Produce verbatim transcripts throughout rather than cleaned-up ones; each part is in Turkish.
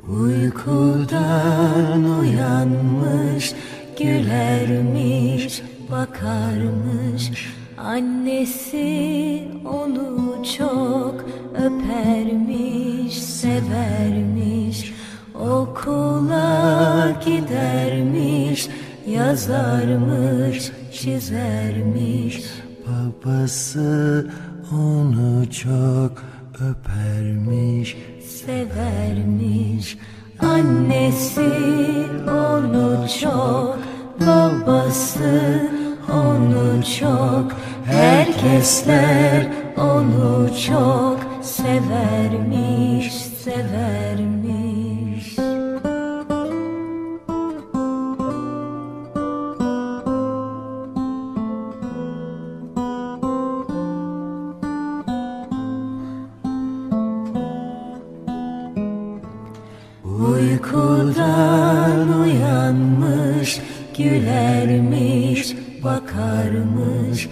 Uykudan uyanmış, gülermiş, bakarmış. Annesi onu çok öpermiş, severmiş. Okula gidermiş, yazarmış, çizermiş. Babası onu çok öpermiş, severmiş. Annesi onu çok, babası onu çok. Herkesler onu çok severmiş, severmiş. Uykudan uyanmış, gülermiş, bakarmış.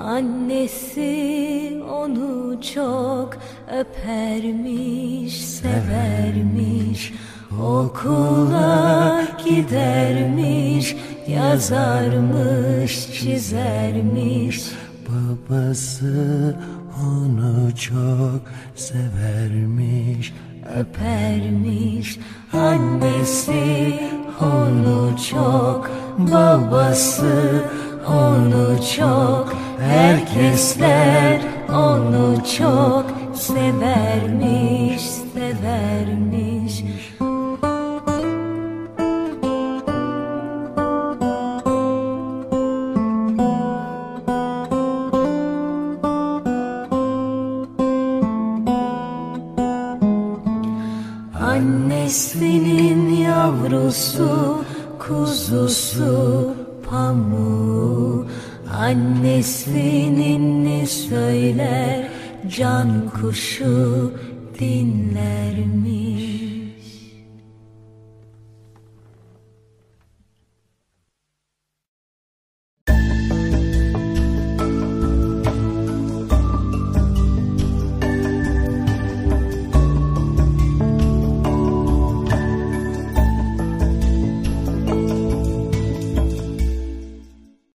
Annesi onu çok öpermiş, severmiş. Okula gidermiş, yazarmış, çizermiş. babası onu çok severmiş, öpermiş. Annesi onu çok, babası onu çok. Herkesler onu çok severmiş, severmiş. Annesinin yavrusu, kuzusu, pamuğu. Annesinin ne söyler, can kuşu dinlermiş.